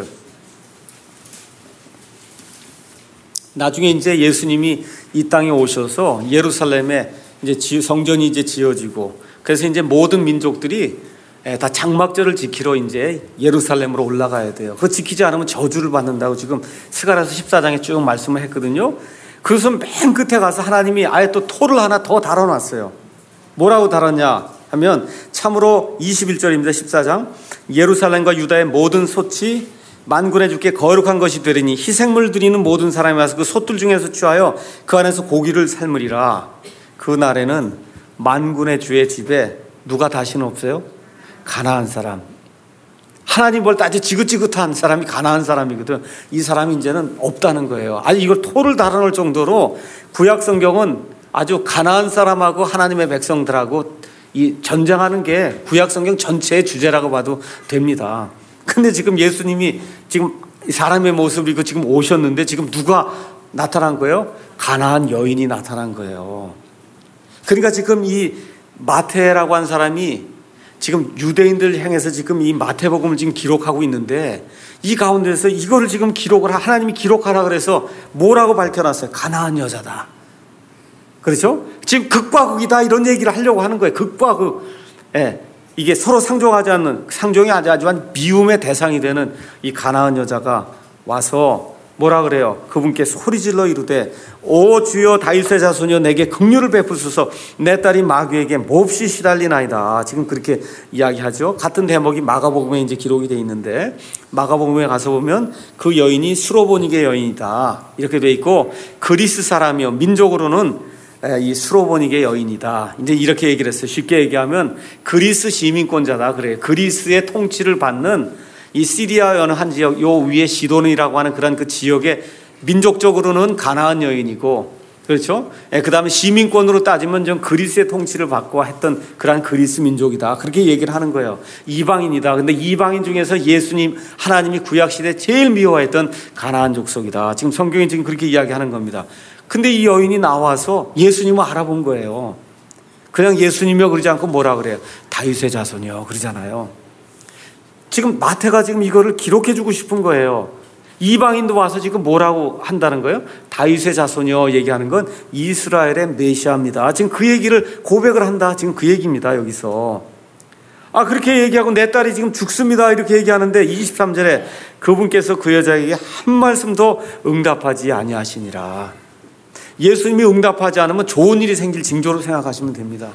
나중에 이제 예수님이 이 땅에 오셔서 예루살렘에 이제 성전이 이제 지어지고 그래서 이제 모든 민족들이 다 장막절을 지키러 이제 예루살렘으로 올라가야 돼요. 그거 지키지 않으면 저주를 받는다고 지금 스가랴서 14장에 쭉 말씀을 했거든요. 그래서 맨 끝에 가서 하나님이 아예 또 토를 하나 더 달아놨어요. 뭐라고 달았냐 하면 참으로 21절입니다. 14장 예루살렘과 유다의 모든 솥이 만군의 주께 거룩한 것이 되리니 희생물 드리는 모든 사람이 와서 그 솥들 중에서 취하여 그 안에서 고기를 삶으리라. 그 날에는 만군의 주의 집에 누가 다시는 없어요? 가나안 사람. 하나님 볼 때 아주 지긋지긋한 사람이 가나안 사람이거든. 이 사람이 이제는 없다는 거예요. 아니 이걸 토를 달아놓을 정도로 구약 성경은 아주 가나안 사람하고 하나님의 백성들하고 이 전쟁하는 게 구약 성경 전체의 주제라고 봐도 됩니다. 근데 지금 예수님이 지금 사람의 모습이고 지금 오셨는데 지금 누가 나타난 거예요? 가나안 여인이 나타난 거예요. 그러니까 지금 이 마태라고 한 사람이 지금 유대인들 향해서 지금 이 마태복음을 지금 기록하고 있는데 이 가운데서 이거를 지금 하나님이 기록하라 그래서 뭐라고 밝혀놨어요? 가나안 여자다. 그렇죠? 지금 극과 극이다 이런 얘기를 하려고 하는 거예요. 극과 극. 예. 이게 서로 상종이 아니지만 미움의 대상이 되는 이 가나안 여자가 와서 뭐라 그래요? 그분께 소리질러 이르되 오 주여 다윗의 자손이여 내게 긍휼을 베푸소서 내 딸이 마귀에게 몹시 시달리나이다. 지금 그렇게 이야기하죠. 같은 대목이 마가복음에 이제 기록이 되어 있는데 마가복음에 가서 보면 그 여인이 수로보니게 여인이다 이렇게 되어 있고 그리스 사람이요 민족으로는 이 수로보니게 여인이다. 이제 이렇게 얘기를 했어요. 쉽게 얘기하면 그리스 시민권자다 그래요. 그리스의 통치를 받는 이 시리아 어느 한 지역 요 위에 시돈이라고 하는 그런 그 지역의 민족적으로는 가나안 여인이고 그렇죠? 그 다음에 시민권으로 따지면 좀 그리스의 통치를 받고 했던 그러한 그리스 민족이다. 그렇게 얘기를 하는 거예요. 이방인이다. 근데 이방인 중에서 하나님이 구약시대 제일 미워했던 가나안 족속이다. 지금 성경이 지금 그렇게 이야기하는 겁니다. 근데 이 여인이 나와서 예수님을 알아본 거예요. 그냥 예수님이요 그러지 않고 뭐라 그래요? 다윗의 자손이요 그러잖아요. 지금 마태가 지금 이거를 기록해 주고 싶은 거예요. 이방인도 와서 지금 뭐라고 한다는 거예요? 다윗의 자손이요 얘기하는 건 이스라엘의 메시아입니다. 지금 그 얘기를 고백을 한다. 지금 그 얘기입니다. 여기서. 그렇게 얘기하고 내 딸이 지금 죽습니다. 이렇게 얘기하는데 23절에 그분께서 그 여자에게 한 말씀도 응답하지 아니하시니라. 예수님이 응답하지 않으면 좋은 일이 생길 징조로 생각하시면 됩니다.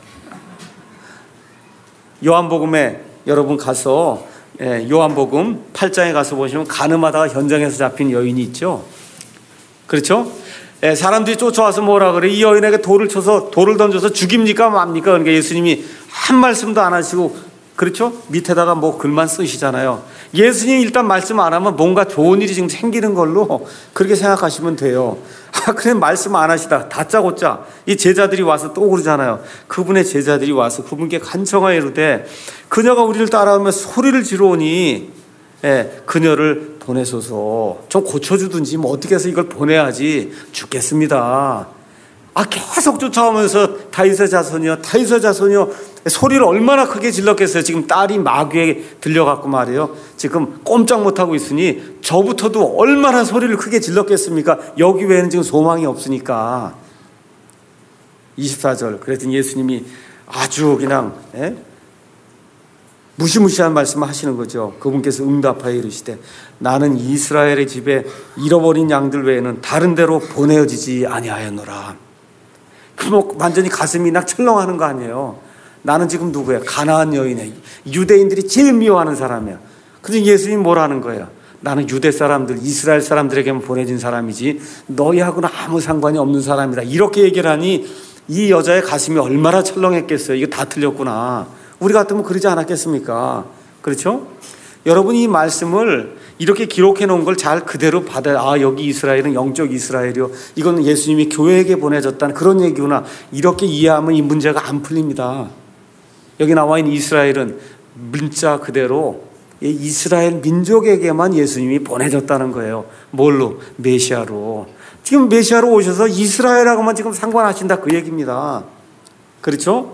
요한복음에 여러분 가서 요한복음 8장에 가서 보시면 간음하다가 현장에서 잡힌 여인이 있죠. 그렇죠? 사람들이 쫓아와서 뭐라 그래? 이 여인에게 돌을 던져서 죽입니까? 맙니까? 그러니까 예수님이 한 말씀도 안 하시고 그렇죠? 밑에다가 뭐 글만 쓰시잖아요. 예수님이 일단 말씀 안 하면 뭔가 좋은 일이 지금 생기는 걸로 그렇게 생각하시면 돼요. 그래 말씀 안 하시다 다짜고짜 이 제자들이 와서 또 그러잖아요. 그분의 제자들이 와서 그분께 간청하여 이르되 그녀가 우리를 따라오며 소리를 지르오니 그녀를 보내소서. 좀 고쳐주든지 뭐 어떻게 해서 이걸 보내야지 죽겠습니다. 계속 쫓아오면서 다윗의 자손이요 소리를 얼마나 크게 질렀겠어요. 지금 딸이 마귀에 들려갖고 말이에요. 지금 꼼짝 못하고 있으니 저부터도 얼마나 소리를 크게 질렀겠습니까? 여기 외에는 지금 소망이 없으니까. 24절 그랬더니 예수님이 아주 그냥 무시무시한 말씀을 하시는 거죠. 그분께서 응답하여 이르시되 나는 이스라엘의 집에 잃어버린 양들 외에는 다른 데로 보내어지지 아니하였노라. 그럼 완전히 가슴이 막 철렁하는 거 아니에요. 나는 지금 누구야? 가나안 여인이야. 유대인들이 제일 미워하는 사람이야. 근데 예수님이 뭐라는 거예요? 나는 유대 사람들, 이스라엘 사람들에게만 보내진 사람이지 너희하고는 아무 상관이 없는 사람이다. 이렇게 얘기를 하니 이 여자의 가슴이 얼마나 철렁했겠어요. 이거 다 틀렸구나. 우리 같으면 그러지 않았겠습니까? 그렇죠? 여러분이 이 말씀을 이렇게 기록해 놓은 걸 잘 그대로 여기 이스라엘은 영적 이스라엘이요. 이건 예수님이 교회에게 보내졌다는 그런 얘기구나. 이렇게 이해하면 이 문제가 안 풀립니다. 여기 나와 있는 이스라엘은 문자 그대로 이스라엘 민족에게만 예수님이 보내졌다는 거예요. 뭘로? 메시아로. 지금 메시아로 오셔서 이스라엘하고만 지금 상관하신다 그 얘기입니다. 그렇죠?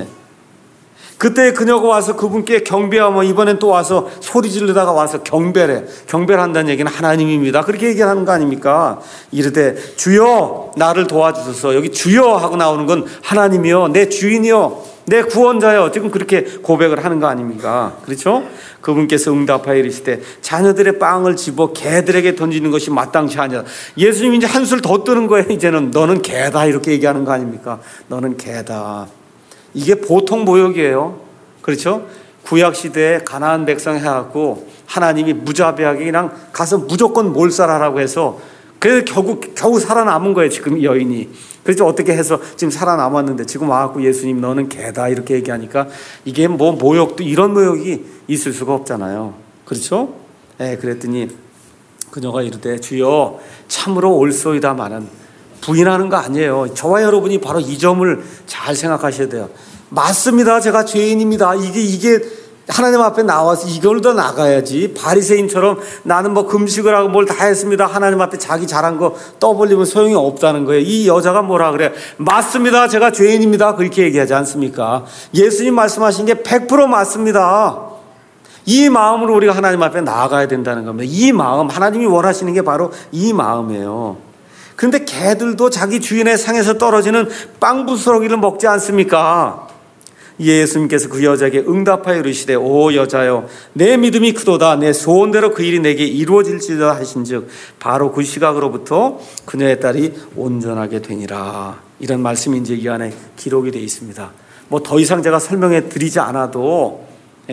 그때 그녀가 와서 그분께 경배하면 이번엔 또 와서 소리 지르다가 와서 경배한다는 얘기는 하나님입니다. 그렇게 얘기하는 거 아닙니까? 이르되 주여 나를 도와주소서. 여기 주여 하고 나오는 건 하나님이요 내 주인이요 내 구원자요. 지금 그렇게 고백을 하는 거 아닙니까? 그렇죠? 그분께서 응답하여 이르시되 자녀들의 빵을 집어 개들에게 던지는 것이 마땅치 아니라. 예수님이 이제 한술 더 뜨는 거예요. 이제는 너는 개다 이렇게 얘기하는 거 아닙니까? 너는 개다. 이게 보통 모욕이에요. 그렇죠? 구약시대에 가나안 백성 해갖고 하나님이 무자비하게 그냥 가서 무조건 몰살하라고 해서 그래서 겨우 살아남은 거예요. 지금 이 여인이. 그래서 어떻게 해서 지금 살아남았는데 지금 와갖고 예수님 너는 개다 이렇게 얘기하니까 이게 뭐 모욕도 이런 모욕이 있을 수가 없잖아요. 그렇죠? 그랬더니 그녀가 이르되 주여 참으로 옳소이다마는 부인하는 거 아니에요. 저와 여러분이 바로 이 점을 잘 생각하셔야 돼요. 맞습니다. 제가 죄인입니다. 이게 하나님 앞에 나와서 이걸 더 나가야지. 바리새인처럼 나는 뭐 금식을 하고 뭘 다 했습니다. 하나님 앞에 자기 잘한 거 떠벌리면 소용이 없다는 거예요. 이 여자가 뭐라 그래? 맞습니다. 제가 죄인입니다. 그렇게 얘기하지 않습니까? 예수님 말씀하신 게 100% 맞습니다. 이 마음으로 우리가 하나님 앞에 나아가야 된다는 겁니다. 이 마음, 하나님이 원하시는 게 바로 이 마음이에요. 그런데 개들도 자기 주인의 상에서 떨어지는 빵부스러기를 먹지 않습니까? 예수님께서 그 여자에게 응답하여 이르시되 오 여자여 내 믿음이 크도다 내 소원대로 그 일이 내게 이루어질지다 하신즉 바로 그 시각으로부터 그녀의 딸이 온전하게 되니라. 이런 말씀이 이제 이 안에 기록이 되어 있습니다. 뭐 더 이상 제가 설명해 드리지 않아도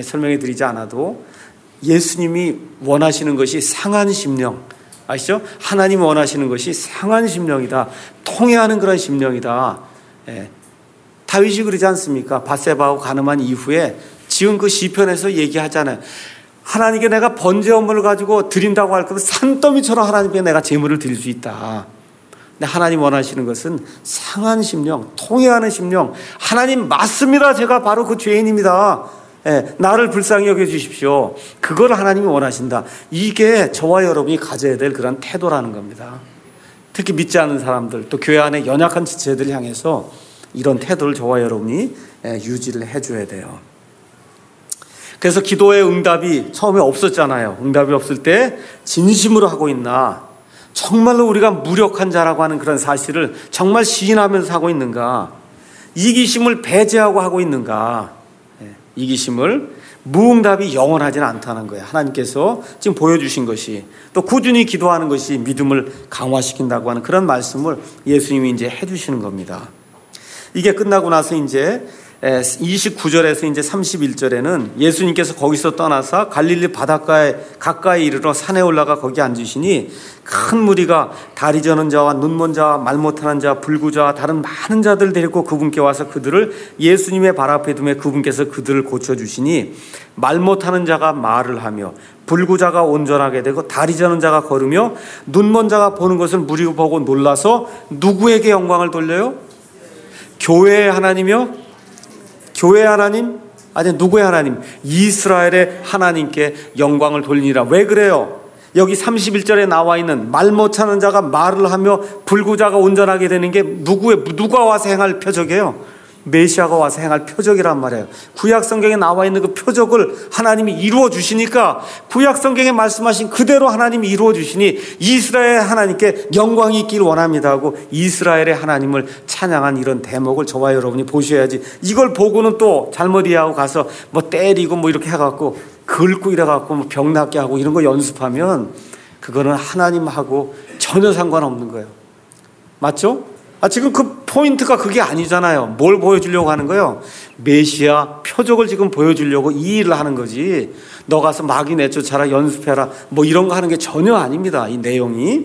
예수님이 원하시는 것이 상한 심령, 아시죠? 하나님이 원하시는 것이 상한 심령이다. 통해하는 그런 심령이다. 다윗이 그러지 않습니까? 밧세바하고 간음한 이후에 지금 그 시편에서 얘기하잖아요. 하나님께 내가 번제 헌물을 가지고 드린다고 할 거면 산더미처럼 하나님께 내가 제물을 드릴 수 있다. 근데 하나님 원하시는 것은 상한 심령, 통해하는 심령. 하나님 맞습니다. 제가 바로 그 죄인입니다. 나를 불쌍히 여겨주십시오. 그걸 하나님이 원하신다. 이게 저와 여러분이 가져야 될 그런 태도라는 겁니다. 특히 믿지 않는 사람들, 또 교회 안에 연약한 지체들 향해서 이런 태도를 저와 여러분이 유지를 해줘야 돼요. 그래서 기도의 응답이 처음에 없었잖아요. 응답이 없을 때 진심으로 하고 있나, 정말로 우리가 무력한 자라고 하는 그런 사실을 정말 시인하면서 하고 있는가, 이기심을 배제하고 하고 있는가. 이기심을, 무응답이 영원하지는 않다는 거예요. 하나님께서 지금 보여주신 것이, 또 꾸준히 기도하는 것이 믿음을 강화시킨다고 하는 그런 말씀을 예수님이 이제 해주시는 겁니다. 이게 끝나고 나서 이제 29절에서 이제 31절에는 예수님께서 거기서 떠나서 갈릴리 바닷가에 가까이 이르러 산에 올라가 거기 앉으시니 큰 무리가 다리 저는 자와 눈먼 자와 말 못하는 자, 불구자와 다른 많은 자들 데리고 그분께 와서 그들을 예수님의 발 앞에 두매 그분께서 그들을 고쳐주시니 말 못하는 자가 말을 하며 불구자가 온전하게 되고 다리 저는 자가 걸으며 눈먼 자가 보는 것을 무리가 보고 놀라서 누구에게 영광을 돌려요? 교회의 하나님이요? 교회의 하나님? 아니 누구의 하나님? 이스라엘의 하나님께 영광을 돌리니라. 왜 그래요? 여기 31절에 나와 있는 말 못하는 자가 말을 하며 불구자가 온전하게 되는 게 누가 와서 행할 표적이에요? 메시아가 와서 행할 표적이란 말이에요. 구약 성경에 나와 있는 그 표적을 하나님이 이루어 주시니까, 구약 성경에 말씀하신 그대로 하나님이 이루어 주시니 이스라엘 하나님께 영광이 있기를 원합니다 하고 이스라엘의 하나님을 찬양한 이런 대목을 저와 여러분이 보셔야지, 이걸 보고는 또 잘못 이해하고 가서 뭐 때리고 뭐 이렇게 해갖고 긁고 이래갖고 뭐 병 낫게 하고 이런 거 연습하면 그거는 하나님하고 전혀 상관없는 거예요. 맞죠? 지금 그 포인트가 그게 아니잖아요. 뭘 보여주려고 하는 거예요? 메시아 표적을 지금 보여주려고 이 일을 하는 거지. 너 가서 마귀 내쫓아라, 연습해라, 뭐 이런 거 하는 게 전혀 아닙니다. 이 내용이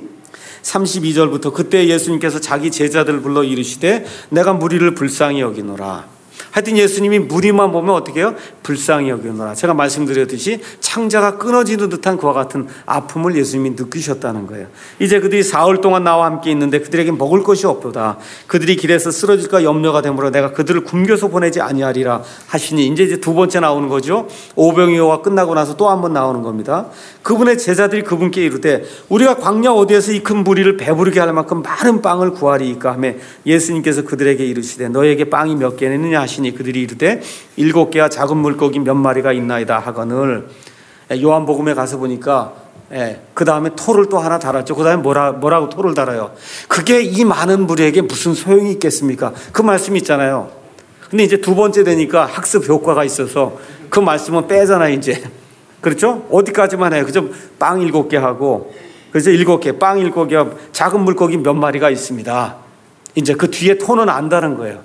32절부터 그때 예수님께서 자기 제자들을 불러 이르시되 내가 무리를 불쌍히 여기노라. 하여튼 예수님이 무리만 보면 어떻게 해요? 불쌍히 여기노라. 제가 말씀드렸듯이 창자가 끊어지는 듯한 그와 같은 아픔을 예수님이 느끼셨다는 거예요. 이제 그들이 사흘 동안 나와 함께 있는데 그들에게 먹을 것이 없도다. 그들이 길에서 쓰러질까 염려가 되므로 내가 그들을 굶겨서 보내지 아니하리라 하시니, 이제 두 번째 나오는 거죠. 오병이어가 끝나고 나서 또 한 번 나오는 겁니다. 그분의 제자들이 그분께 이르되 우리가 광야 어디에서 이 큰 무리를 배부르게 할 만큼 많은 빵을 구하리이까 하며 예수님께서 그들에게 이르시되 너에게 빵이 몇 개나 있느냐 하시니 그들이 이르되 7개와 작은 물고기 몇 마리가 있나이다 하거늘. 요한복음에 가서 보니까 그 다음에 토를 또 하나 달았죠. 그 다음에 뭐라고 토를 달아요? 그게 이 많은 무리에게 무슨 소용이 있겠습니까? 그 말씀이 있잖아요. 근데 이제 두 번째 되니까 학습 효과가 있어서 그 말씀은 빼잖아요, 이제. 그렇죠? 어디까지만 해요? 그죠? 빵 7개 하고, 그래서 7개, 빵 7개와 작은 물고기 몇 마리가 있습니다. 이제 그 뒤에 토는 안다는 거예요.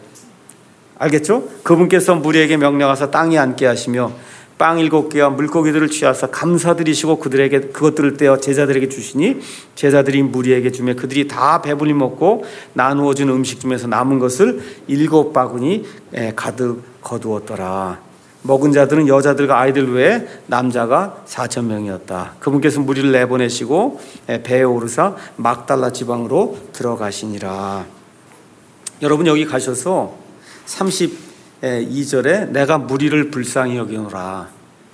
알겠죠? 그분께서 무리에게 명령하사 땅에 앉게 하시며 빵 7개와 물고기들을 취하사 감사드리시고 그들에게 그것들을 떼어 제자들에게 주시니 제자들이 무리에게 주며 그들이 다 배불리 먹고 나누어 준 음식 중에서 남은 것을 7바구니 가득 거두었더라. 먹은 자들은 여자들과 아이들 외에 남자가 4,000명이었다. 그분께서 무리를 내보내시고 배에 오르사 막달라 지방으로 들어가시니라. 여러분 여기 가셔서 32절에 내가 무리를 불쌍히 여기노라.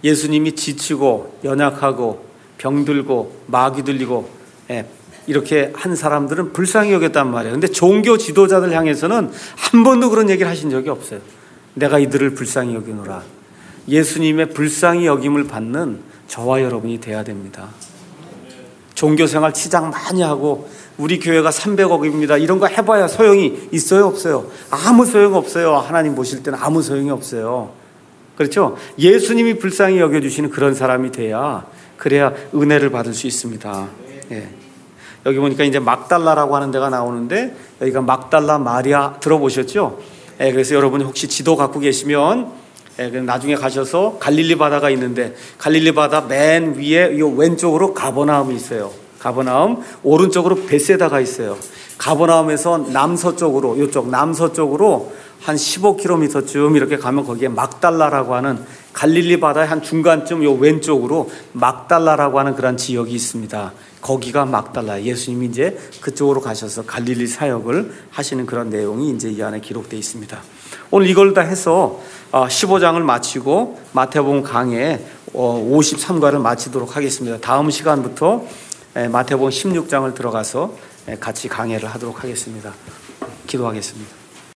예수님이 지치고 연약하고 병들고 마귀 들리고 이렇게 한 사람들은 불쌍히 여겼단 말이에요. 근데 종교 지도자들 향해서는 한 번도 그런 얘기를 하신 적이 없어요. 내가 이들을 불쌍히 여기노라. 예수님의 불쌍히 여김을 받는 저와 여러분이 돼야 됩니다. 종교생활 치장 많이 하고 우리 교회가 300억입니다. 이런 거 해봐야 소용이 있어요? 없어요? 아무 소용 없어요. 하나님 보실 때는 아무 소용이 없어요. 그렇죠? 예수님이 불쌍히 여겨주시는 그런 사람이 그래야 은혜를 받을 수 있습니다. 예. 여기 보니까 이제 막달라라고 하는 데가 나오는데 여기가 막달라 마리아 들어보셨죠? 예, 그래서 여러분이 혹시 지도 갖고 계시면 나중에 가셔서 갈릴리 바다가 있는데 갈릴리 바다 맨 위에 이 왼쪽으로 가버나움이 있어요. 가버나움, 오른쪽으로 베세다가 있어요. 가버나움에서 남서쪽으로 이쪽 남서쪽으로 한 15km쯤 이렇게 가면 거기에 막달라라고 하는 갈릴리 바다의 한 중간쯤 요 왼쪽으로 막달라라고 하는 그런 지역이 있습니다. 거기가 막달라. 예수님이 이제 그쪽으로 가셔서 갈릴리 사역을 하시는 그런 내용이 이제 이 안에 기록되어 있습니다. 오늘 이걸 다 해서 15장을 마치고 마태복음 강해 53과를 마치도록 하겠습니다. 다음 시간부터 마태복음 16장을 들어가서 같이 강해를 하도록 하겠습니다. 기도하겠습니다.